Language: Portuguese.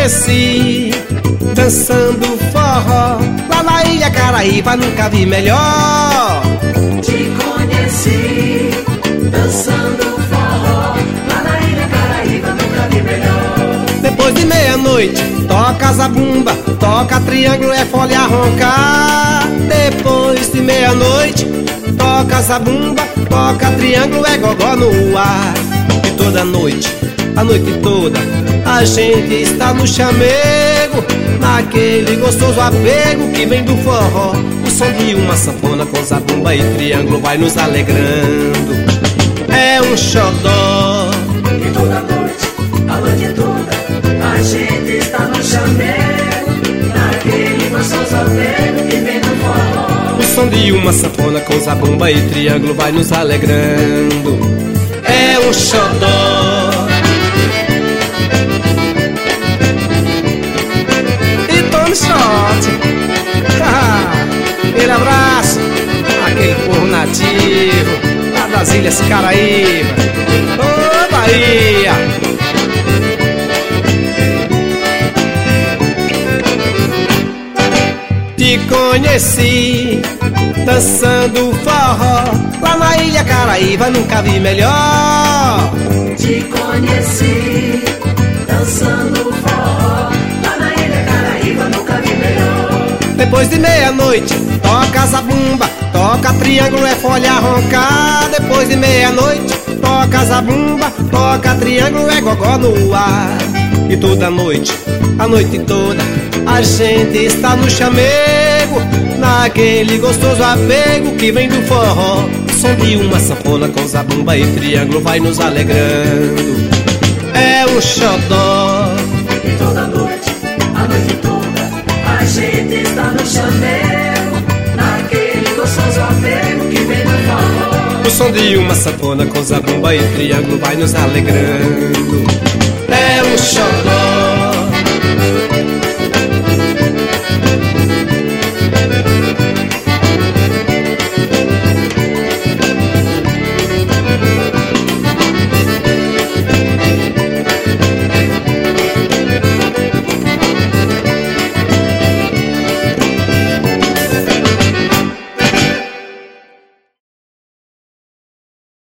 conheci dançando forró lá na Ilha Caraíba, nunca vi melhor. Te conheci dançando forró lá na Ilha Caraíba, nunca vi melhor. Depois de meia-noite, toca zabumba, toca triângulo, é folha a roncar. Depois de meia-noite, toca zabumba, toca triângulo, é gogó no ar. E toda noite, a noite toda, a gente está no chamego, naquele gostoso apego que vem do forró. O som de uma sanfona com zabumba e triângulo vai nos alegrando. É um xodó. E toda noite, a noite toda, a gente está no chamego, naquele gostoso apego que vem do forró. O som de uma sanfona com zabumba e triângulo vai nos alegrando. É um xodó. E tome shot. Aquele abraço, aquele povo nativo lá das Ilhas Caraíba. Ô Bahia! Te conheci dançando forró lá na Ilha Caraíba, nunca vi melhor. Te conheci dançando forró lá na Ilha Caraíba, nunca vi melhor. Depois de meia-noite, toca zabumba, toca triângulo, é folha a roncar. Depois de meia-noite, toca zabumba, toca triângulo, é gogó no ar. E toda noite, a noite toda, a gente está no chamego, naquele gostoso apego que vem do forró. O som de uma sanfona com zabumba e triângulo vai nos alegrando. É um xodó. E toda noite, a noite toda, a gente está no chamego, naquele gostoso apego que vem do forró. O som de uma sanfona com zabumba e triângulo vai nos alegrando. É um xodó.